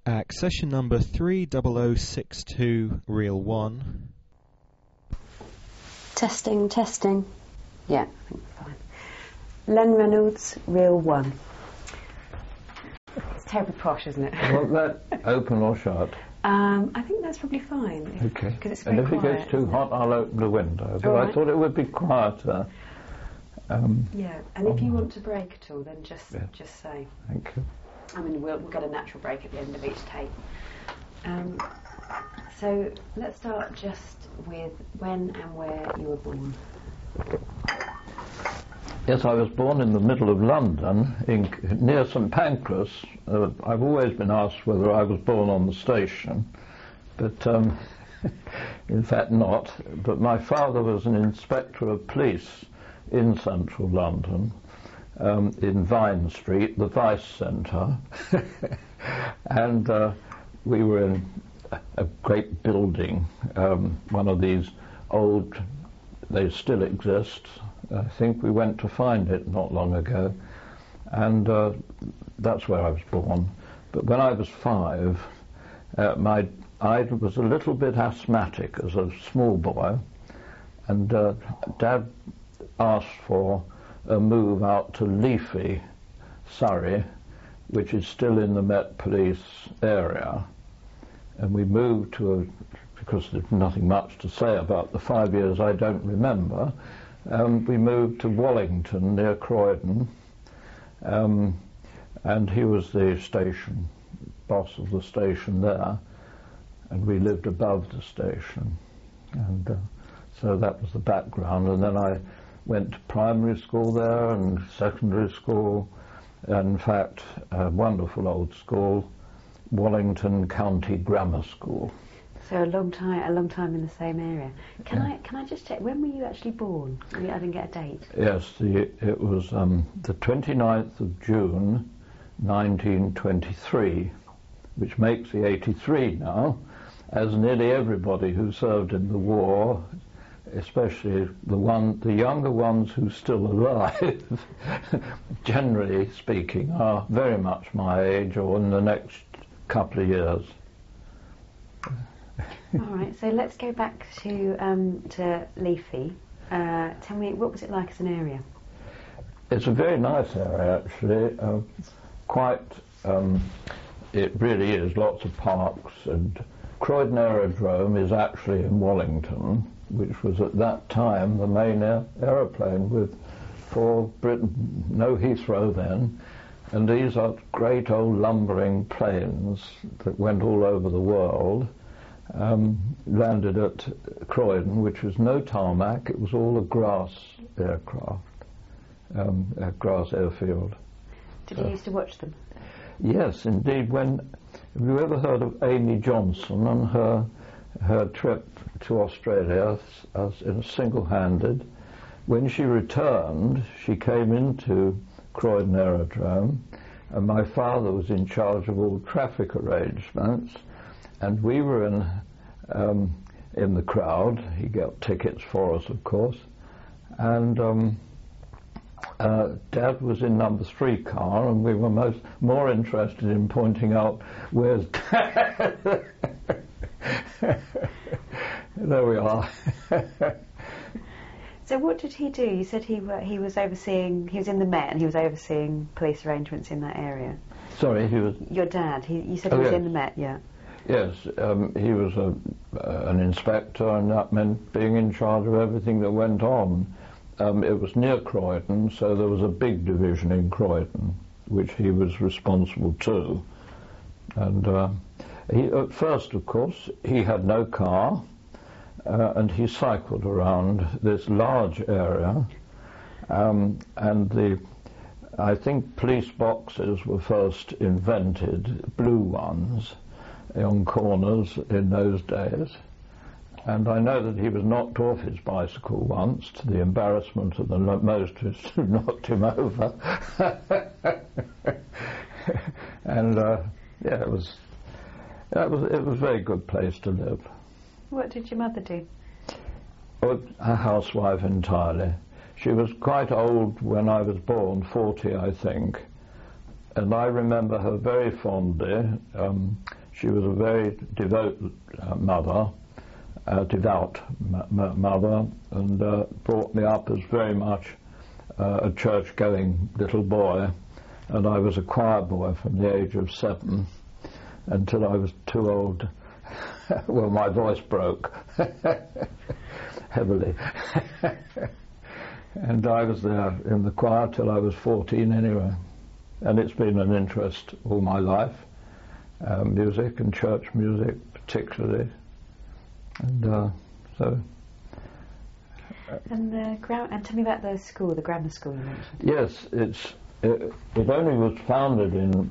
Accession number 30062, reel 1. Testing, testing. Yeah, I think we're fine. Len Reynolds, reel 1. It's terribly posh, isn't it? Want that open or shut? I think that's probably fine. Okay. Because it's very and if quiet, it gets too hot, I'll open the window. But right. I thought it would be quieter. Yeah, and if you want to break at all, then just say. Thank you. I mean, we'll get a natural break at the end of each tape. So let's start just with when and where you were born. Yes, I was born in the middle of London, near St Pancras. I've always been asked whether I was born on the station, but in fact not. But my father was an inspector of police in central London, in Vine Street, the Vice Centre, and we were in a great building, one of these old, they still exist. I think we went to find it not long ago, and that's where I was born. But when I was 5, I was a little bit asthmatic as a small boy, and Dad asked for a move out to Leafy, Surrey, which is still in the Met Police area, and we moved to because there's nothing much to say about the 5 years I don't remember. We moved to Wallington near Croydon, and he was the station boss of the station there, and we lived above the station, and so that was the background. And then I went to primary school there and secondary school, and in fact a wonderful old school, Wallington County Grammar School. So a long time in the same area. Can I just check, when were you actually born? I didn't get a date. Yes, it was the 29th of June 1923, which makes the 83 now, as nearly everybody who served in the war, especially the younger ones who are still alive, generally speaking, are very much my age or in the next couple of years. All right, so let's go back to Leafy. Tell me, what was it like as an area? It's a very nice area, actually. It really is, lots of parks, and Croydon Aerodrome is actually in Wallington, which was at that time the main aeroplane for Britain. No Heathrow then, and these are great old lumbering planes that went all over the world. Landed at Croydon, which was no tarmac, it was all a grass aircraft, a grass airfield. Did you used to watch them? Yes, indeed. Have you ever heard of Amy Johnson and her trip to Australia as in single-handed? When she returned, she came into Croydon Aerodrome, and my father was in charge of all traffic arrangements. And we were in the crowd. He got tickets for us, of course. And Dad was in number 3 car, and we were more interested in pointing out where's Dad. There we are. So what did he do? You said he was overseeing. He was in the Met, and he was overseeing police arrangements in that area. Sorry, he was. Your dad. You said he was in the Met, yeah. Yes, he was an inspector, and that meant being in charge of everything that went on. It was near Croydon, so there was a big division in Croydon, which he was responsible to. And at first, of course, he had no car, and he cycled around this large area, and I think police boxes were first invented, blue ones, on corners in those days. And I know that he was knocked off his bicycle once, to the embarrassment of the motorists who knocked him over. And yeah, it was a very good place to live. What did your mother do? A housewife entirely. She was quite old when I was born, 40 I think, and I remember her very fondly. She was a very devout mother, and brought me up as very much a church-going little boy, and I was a choir boy from the age of 7 until I was too old. Well, my voice broke heavily. And I was there in the choir till I was 14 anyway. And it's been an interest all my life, music and church music particularly. And so... And tell me about the school, the grammar school you mentioned. Yes, it only was founded in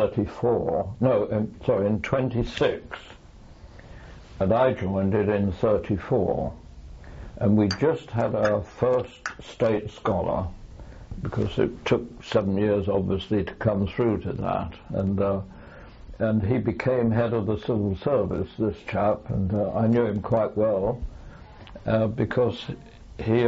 26, and I joined it in 34, and we just had our first state scholar, because it took 7 years obviously to come through to that, and he became head of the civil service, this chap, and I knew him quite well because he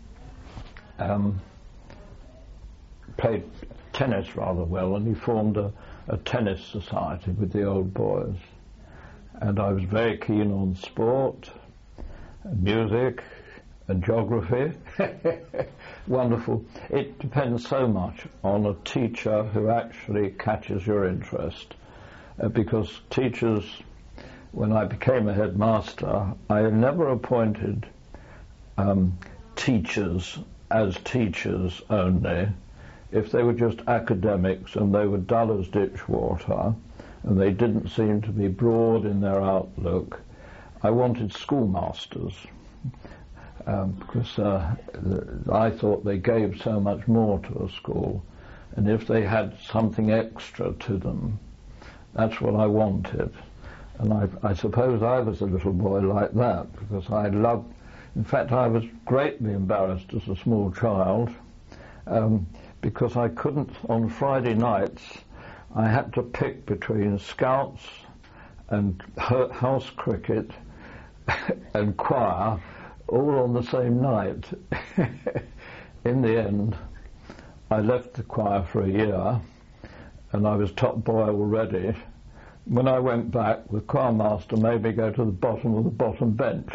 played tennis rather well, and he formed a tennis society with the old boys. And I was very keen on sport, and music, and geography. Wonderful. It depends so much on a teacher who actually catches your interest. Because teachers, when I became a headmaster, I never appointed teachers as teachers only. If they were just academics and they were dull as ditch water and they didn't seem to be broad in their outlook, I wanted schoolmasters because I thought they gave so much more to a school, and if they had something extra to them, that's what I wanted. And I suppose I was a little boy like that, because I loved... In fact, I was greatly embarrassed as a small child because I couldn't, on Friday nights, I had to pick between scouts and house cricket and choir all on the same night. In the end, I left the choir for a year, and I was top boy already. When I went back, the choirmaster made me go to the bottom of the bottom bench.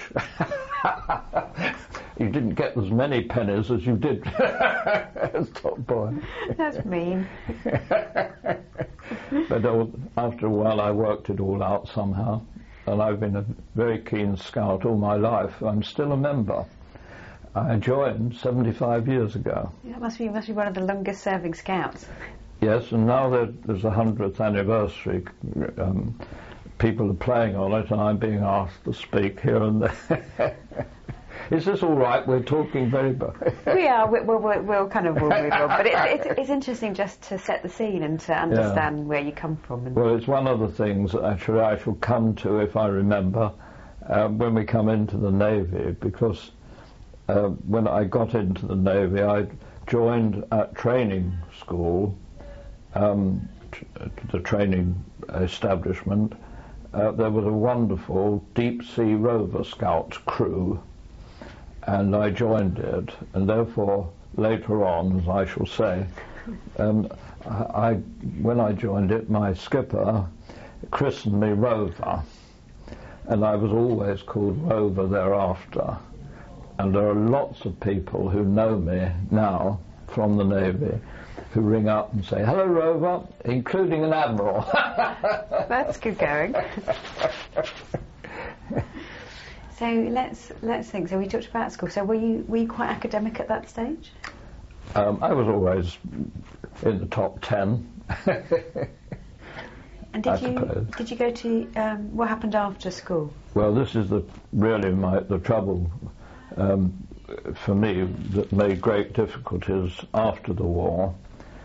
You didn't get as many pennies as you did as top boy. That's mean. But after a while I worked it all out somehow, and I've been a very keen scout all my life. I'm still a member. I joined 75 years ago. Yeah, you must be one of the longest serving scouts. Yes, and now there's a 100th anniversary. People are playing on it, and I'm being asked to speak here and there. Is this all right? We're talking very... We are. We'll kind of move on. But it's interesting just to set the scene and to understand where you come from. Well, it's one of the things that actually I shall come to, if I remember, when we come into the Navy, because when I got into the Navy, I joined at training school, the training establishment. There was a wonderful deep sea rover scouts crew, and I joined it, and therefore later on, as I shall say, when I joined it, my skipper christened me Rover, and I was always called Rover thereafter. And there are lots of people who know me now from the Navy who ring up and say, "Hello, Rover," including an admiral. That's good going. So let's think. So we talked about school. So were you quite academic at that stage? I was always in the top 10. And did you go to what happened after school? Well, this is really the trouble for me that made great difficulties after the war.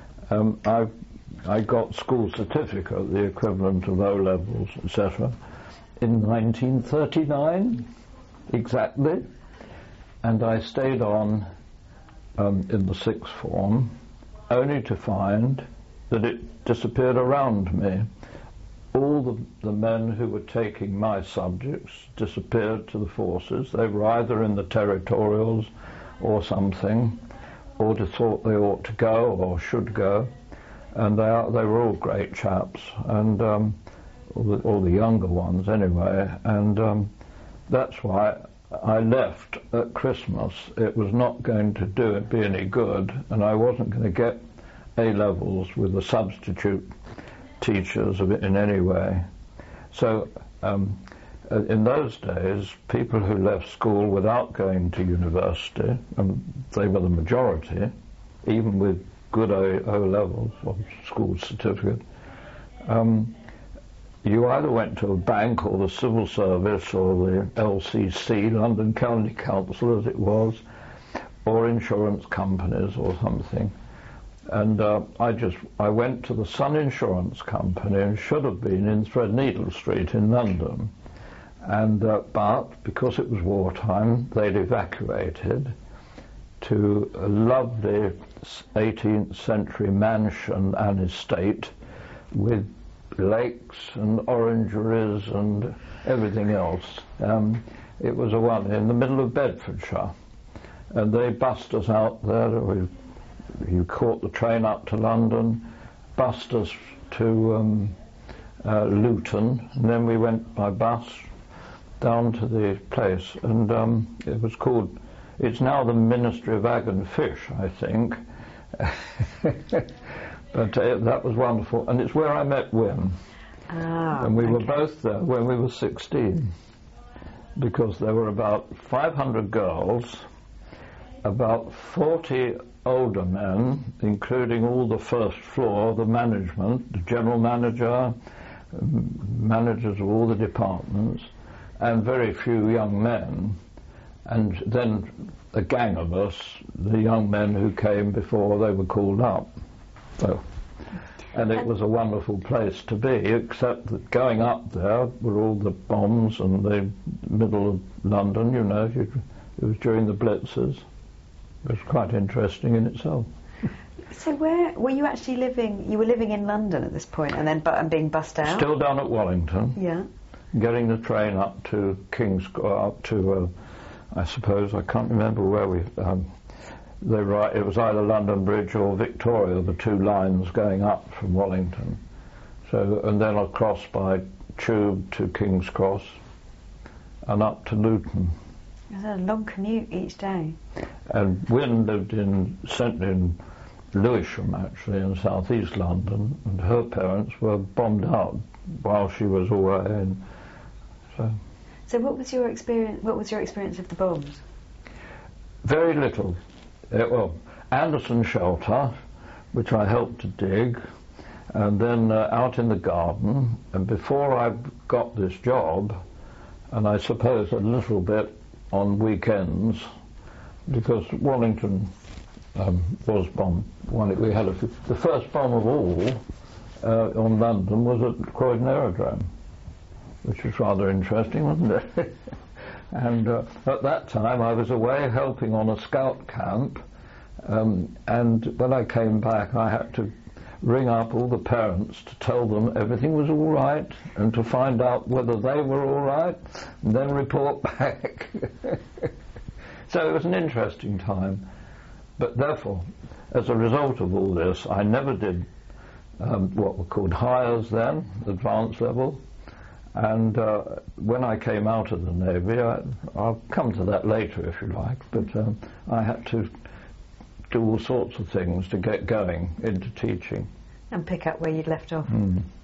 I got school certificate, the equivalent of O-levels, etc., in 1939, exactly, and I stayed on in the sixth form, only to find that it disappeared around me. All the men who were taking my subjects disappeared to the forces. They were either in the territorials or something, or thought they ought to go or should go. and they were all great chaps, and all the younger ones anyway, and that's why I left at Christmas. It was not going to be any good, and I wasn't going to get A-levels with the substitute teachers in any way. So in those days, people who left school without going to university, and they were the majority, even with good O-levels or school certificate, you either went to a bank or the civil service or the LCC, London County Council as it was, or insurance companies or something. And I went to the Sun Insurance Company and should have been in Threadneedle Street in London. And but because it was wartime, they'd evacuated to a lovely 18th century mansion and estate with lakes and orangeries and everything else. It was a one in the middle of Bedfordshire, and they bussed us out there. You caught the train up to London, bussed us to Luton, and then we went by bus down to the place, and it was called, it's now the Ministry of Ag and Fish, I think. But that was wonderful, and it's where I met Win. And we were both there when we were 16, because there were about 500 girls, about 40 older men, including all the first floor, the management, the general manager, managers of all the departments, and very few young men, and then a gang of us, the young men who came before they were called up. So, and it was a wonderful place to be, except that going up there were all the bombs and the middle of London, you know, it was during the blitzes. It was quite interesting in itself. So where were you actually living? You were living in London at this point, and then being bussed out? Still down at Wallington. Yeah. Getting the train up to up to, I suppose, I can't remember where we... it was either London Bridge or Victoria, the two lines going up from Wallington. So, and then across by tube to King's Cross and up to Luton. It was a long commute each day. And Wynne lived in Lewisham, actually, in southeast London, and her parents were bombed out while she was away. And so what was your experience? What was your experience of the bombs? Very little. Well, Anderson Shelter, which I helped to dig, and then out in the garden. And before I got this job, and I suppose a little bit on weekends, because Wallington was bombed. We had the first bomb of all on London was at Croydon Aerodrome, which was rather interesting, wasn't it? And at that time I was away helping on a scout camp, and when I came back I had to ring up all the parents to tell them everything was all right and to find out whether they were all right and then report back. So it was an interesting time. But therefore, as a result of all this, I never did what were called hires then, advanced level. And when I came out of the Navy, I'll come to that later if you like, but I had to do all sorts of things to get going into teaching. And pick up where you'd left off.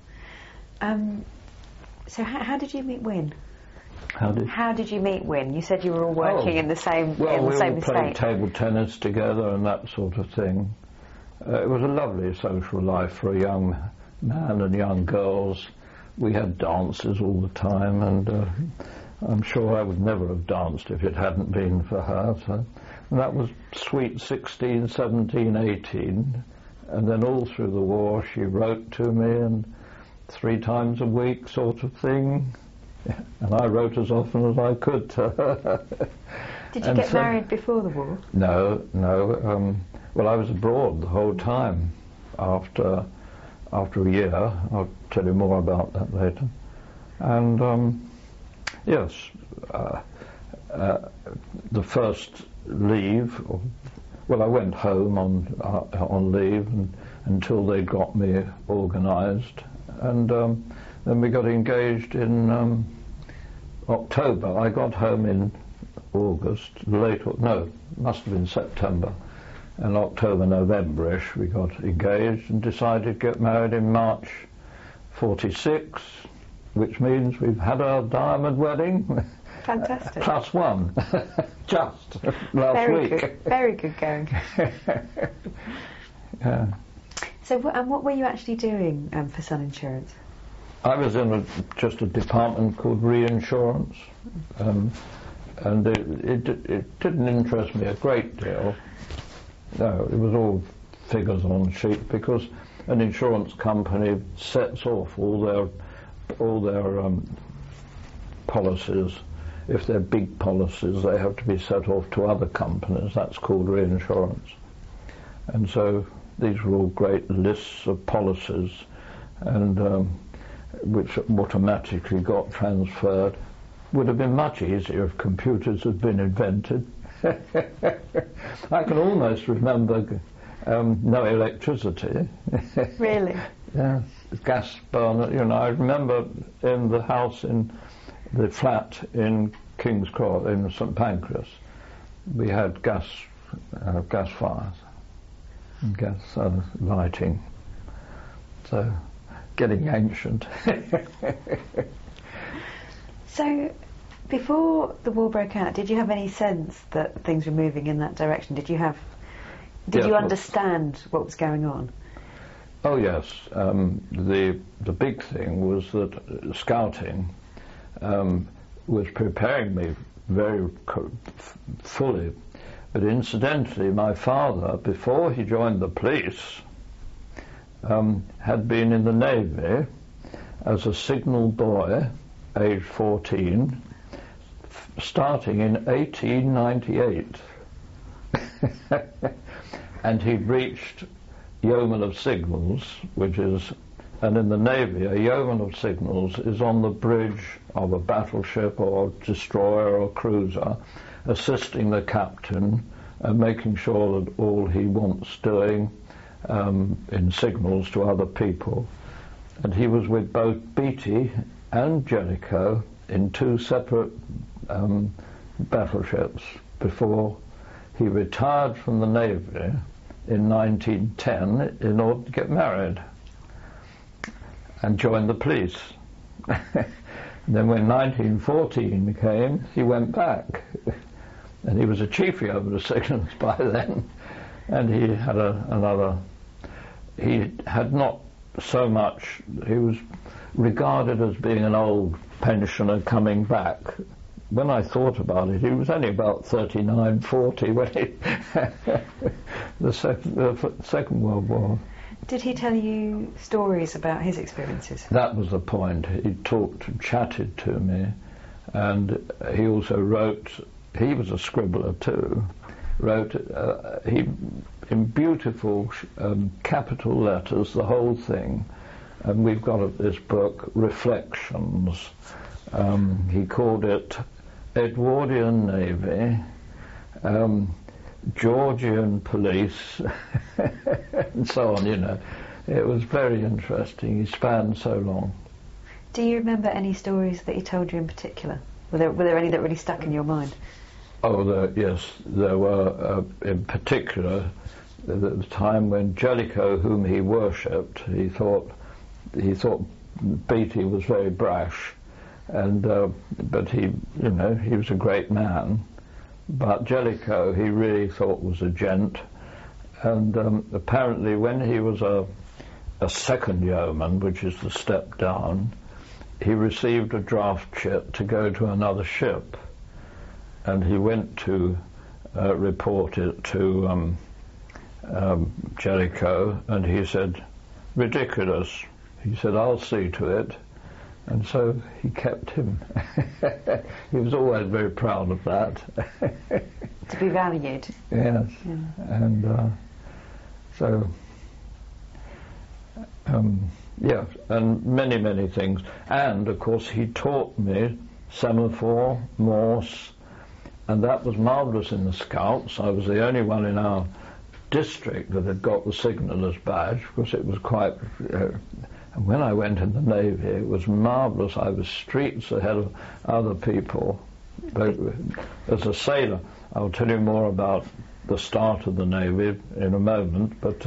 So how did you meet Wynne? How did you meet Wynne? You said you were all working in the same we all estate. played table tennis together and that sort of thing. It was a lovely social life for a young man and young girls. We had dances all the time, and I'm sure I would never have danced if it hadn't been for her. So, and that was sweet 16, 17, 18. And then all through the war she wrote to me, and 3 times a week sort of thing. And I wrote as often as I could to her. Did you get married before the war? No. Well, I was abroad the whole time after a year. I'll tell you more about that later. And yes, the first leave, I went home on leave, and until they got me organised. And then we got engaged in October. I got home in August, must have been September. And October, November-ish, we got engaged and decided to get married in March 46, which means we've had our diamond wedding. Fantastic. Plus one, just last week. Good. Very good going. Yeah. So, and what were you actually doing for Sun Insurance? I was in just a department called reinsurance, and it didn't interest me a great deal. No, it was all figures on a sheet, because an insurance company sets off all their policies. If they're big policies, they have to be set off to other companies. That's called reinsurance. And so these were all great lists of policies, and which automatically got transferred. Would have been much easier if computers had been invented. I can almost remember no electricity. Really? Yeah, gas burner. You know, I remember in the house, in the flat in King's Cross, in St Pancras, we had gas fires and gas lighting. So, getting ancient. So, before the war broke out, did you have any sense that things were moving in that direction? Did you you understand what was going on? Oh yes, the big thing was that scouting was preparing me very fully. But incidentally, my father, before he joined the police, had been in the Navy as a signal boy, aged 14, starting in 1898. And he'd reached Yeoman of Signals, and in the Navy, a Yeoman of Signals is on the bridge of a battleship or destroyer or cruiser, assisting the captain and making sure that all he wants doing in signals to other people. And he was with both Beatty and Jellicoe in two separate battleships before he retired from the Navy in 1910 in order to get married and join the police. Then when 1914 came, he went back. And he was a chief yeoman of signals by then. And he had he had not so much, he was regarded as being an old pensioner coming back. When I thought about it, he was only about 39, 40 when the Second World War. Did he tell you stories about his experiences? That was the point. He chatted to me, and he also wrote. He was a scribbler too. Wrote in beautiful capital letters the whole thing, and we've got this book, Reflections. He called it Edwardian Navy, Georgian Police, and so on, you know. It was very interesting. He spanned so long. Do you remember any stories that he told you in particular? Were there any that really stuck in your mind? Oh, yes, there were. In particular, the time when Jellicoe, whom he worshipped, he thought Beatty was very brash, and but he was a great man. But Jellicoe, he really thought was a gent, and apparently when he was a second yeoman, which is the step down, he received a draft chit to go to another ship, and he went to report it to Jellicoe, and he said, "Ridiculous." He said, "I'll see to it." And so he kept him. He was always very proud of that. To be valued. Yes. Yeah. And yeah, and many, many things. And, of course, he taught me semaphore, Morse, and that was marvellous in the Scouts. I was the only one in our district that had got the signaller's badge, because it was quite... and when I went in the Navy, it was marvellous. I was streets ahead of other people. As a sailor, I'll tell you more about the start of the Navy in a moment, but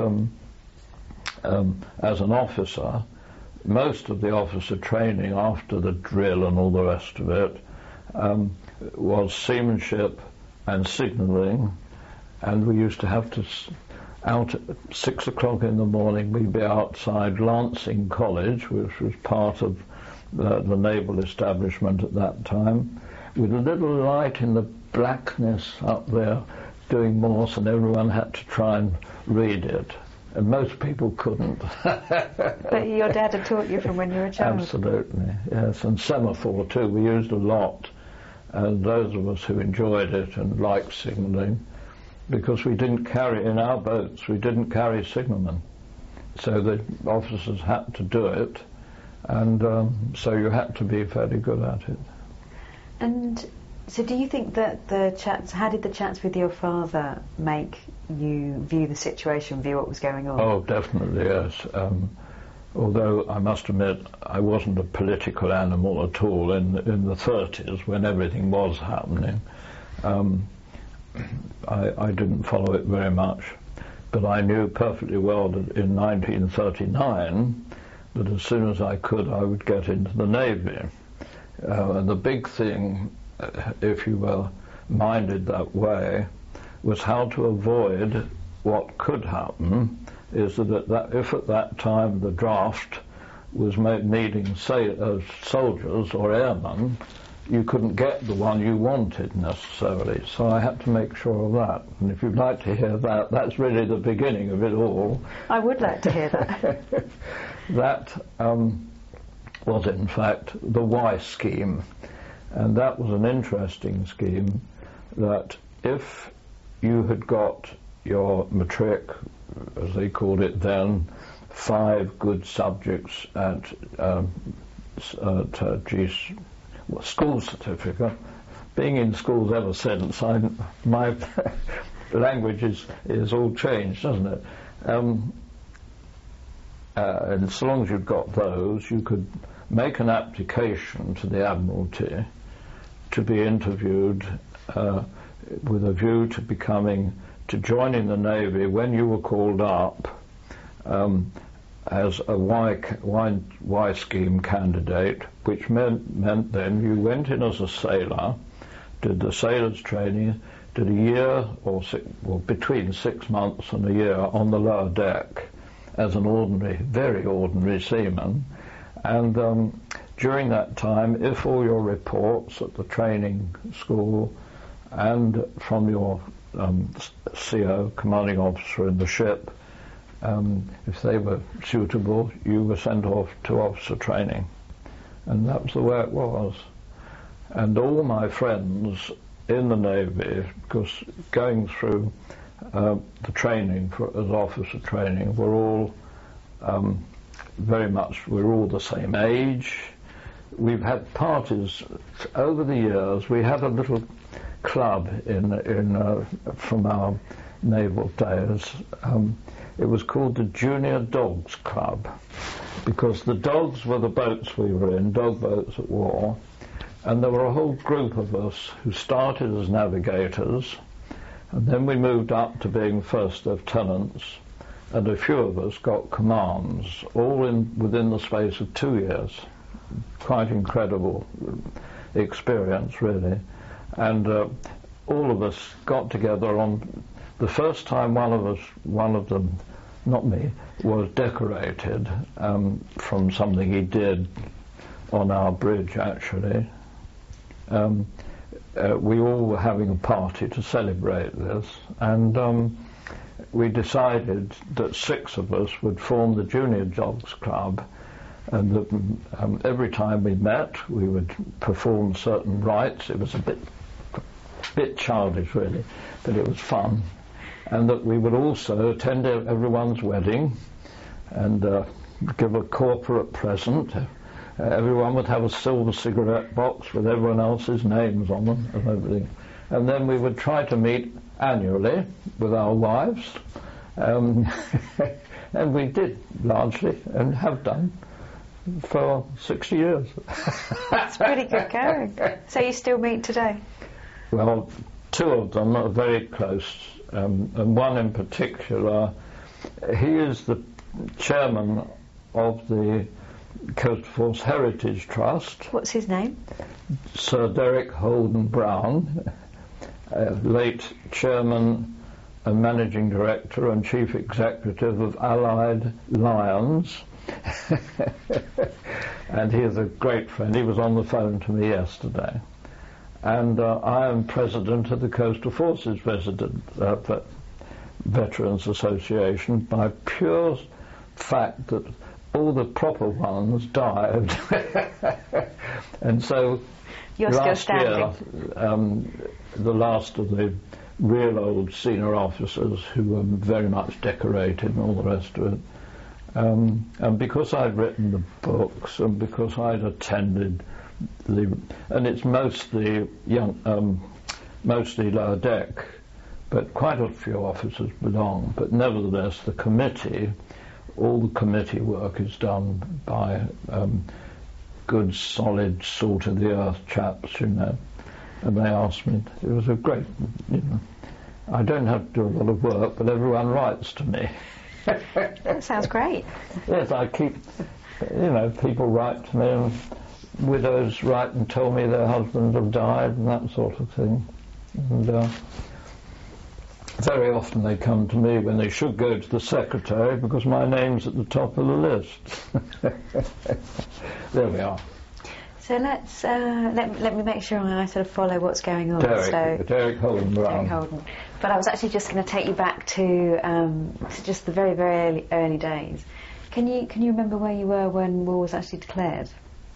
as an officer, most of the officer training after the drill and all the rest of it was seamanship and signalling, and we used to have to out at 6 o'clock in the morning. We'd be outside Lancing College, which was part of the naval establishment at that time, with a little light in the blackness up there doing Morse, and everyone had to try and read it. And most people couldn't. But your dad had taught you from when you were a child? Absolutely, yes. And semaphore too, we used a lot. And those of us who enjoyed it and liked signalling, because we didn't carry, in our boats, we didn't carry signalmen. So the officers had to do it, and so you had to be fairly good at it. And so do you think that how did the chats with your father make you view the situation, view what was going on? Oh, definitely, yes. Although I must admit I wasn't a political animal at all in the 30s when everything was happening. I didn't follow it very much, but I knew perfectly well that in 1939 that as soon as I could I would get into the Navy. And the big thing, if you were minded that way, was how to avoid what could happen, is that if at that time the draft was needing soldiers or airmen, you couldn't get the one you wanted necessarily. So I had to make sure of that. And if you'd like to hear that, that's really the beginning of it all. I would like to hear that. That was in fact the Y scheme. And that was an interesting scheme, that if you had got your matric, as they called it then, 5 good subjects at school certificate. Being in schools ever since, my language is all changed, doesn't it? And so long as you've got those, you could make an application to the Admiralty to be interviewed with a view to joining the Navy when you were called up as a Y scheme candidate, which meant then you went in as a sailor, did the sailor's training, did a year or between 6 months and a year on the lower deck as an very ordinary seaman, and during that time, if all your reports at the training school and from your CO, commanding officer in the ship, if they were suitable, you were sent off to officer training. And that was the way it was. And all my friends in the Navy, because going through the training as officer training, were all we're all the same age. We've had parties over the years. We had a little club from our naval days. It was called the Junior Dogs Club, because the dogs were the boats we were in, dog boats at war, and there were a whole group of us who started as navigators, and then we moved up to being first lieutenants, and a few of us got commands, all within the space of 2 years. Quite incredible experience, really. And all of us got together on the first time one of them, not me, was decorated from something he did on our bridge, actually. We all were having a party to celebrate this, and we decided that 6 of us would form the Junior Dogs Club, and that every time we met we would perform certain rites. It was a bit childish, really, but it was fun. And that we would also attend everyone's wedding and give a corporate present. Everyone would have a silver cigarette box with everyone else's names on them and everything. And then we would try to meet annually with our wives And we did largely, and have done for 60 years. That's pretty good going. So you still meet today? Well, two of them are very close, and one in particular, he is the chairman of the Coastforce Heritage Trust. What's his name? Sir Derek Holden Brown, late chairman and managing director and chief executive of Allied Lions. And he is a great friend. He was on the phone to me yesterday. And I am president of the Coastal Forces Veterans Association by pure fact that all the proper ones died. And so You're still last standing. year, the last of the real old senior officers who were very much decorated and all the rest of it, and because I'd written the books and because I'd attended and it's mostly mostly lower deck, but quite a few officers belong, but nevertheless the committee, all the committee work is done by good, solid, salt of the earth chaps, you know. And they asked me, it was a great, you know, I don't have to do a lot of work, but everyone writes to me. That sounds great. Yes, I keep, you know, people write to me, and widows write and tell me their husbands have died and that sort of thing. And very often they come to me when they should go to the secretary because my name's at the top of the list. There we are. So let's let me make sure I sort of follow what's going on. Derek Holden Brown. Derek Holden. But I was actually just going to take you back to just the very, very early days. Can you remember where you were when war was actually declared?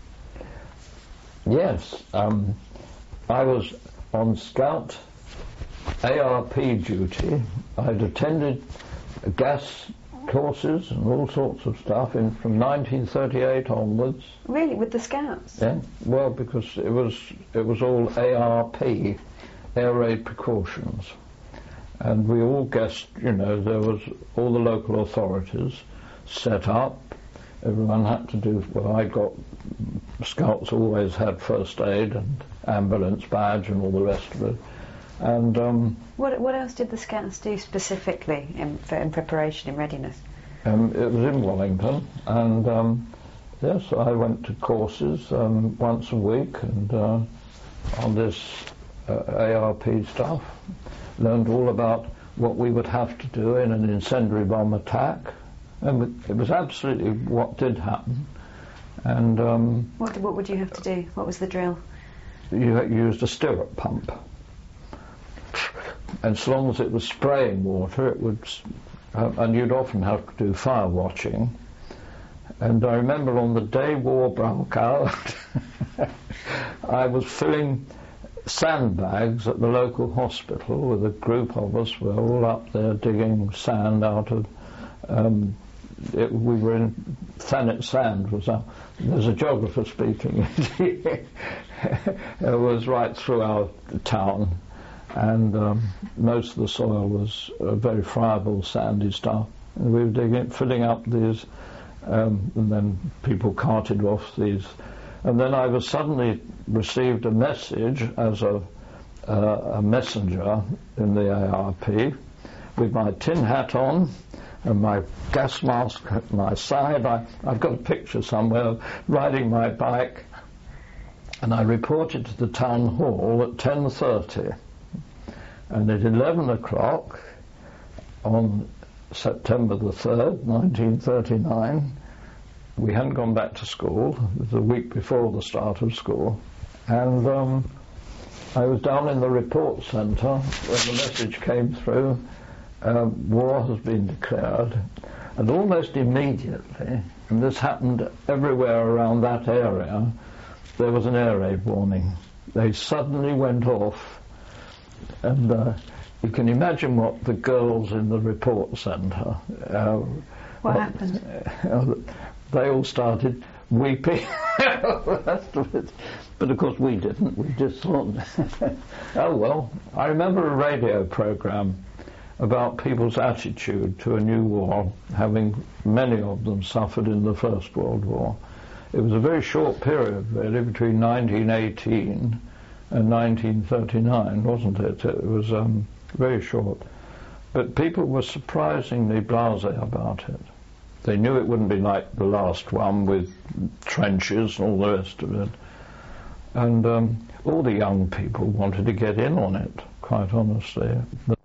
Yes, I was on Scout ARP duty. I'd attended gas courses and all sorts of stuff from 1938 onwards. Really, with the Scouts? Yeah, well, because it was all ARP, air raid precautions, and we all guessed, you know, there was all the local authorities set up. Everyone had to do. Well, Scouts always had first aid and ambulance badge and all the rest of it. And what else did the Scouts do specifically in preparation, in readiness? It was in Wellington, and yes, I went to courses once a week, and on this ARP stuff, learned all about what we would have to do in an incendiary bomb attack, and it was absolutely what did happen. And what would you have to do? What was the drill? You used a stirrup pump. And so long as it was spraying water, it would, and you'd often have to do fire watching. And I remember on the day war broke out, I was filling sandbags at the local hospital with a group of us. We were all up there digging sand out of. We were in Thanet Sand. There's a geographer speaking. It was right through our town. And most of the soil was very friable, sandy stuff. And we were filling up these, and then people carted off these. And then I was suddenly received a message as a messenger in the ARP with my tin hat on and my gas mask at my side. I've got a picture somewhere of riding my bike, and I reported to the town hall at 10:30. And at 11 o'clock on September the 3rd, 1939, we hadn't gone back to school. It was a week before the start of school. And I was down in the report centre when the message came through, war has been declared. And almost immediately, and this happened everywhere around that area, there was an air raid warning. They suddenly went off. And you can imagine what the girls in the report centre... what happened? They all started weeping. But of course we didn't. We just thought, oh well. I remember a radio programme about people's attitude to a new war, having many of them suffered in the First World War. It was a very short period, really, between 1918 and 1939, wasn't it? It was very short. But people were surprisingly blasé about it. They knew it wouldn't be like the last one with trenches and all the rest of it. And all the young people wanted to get in on it, quite honestly.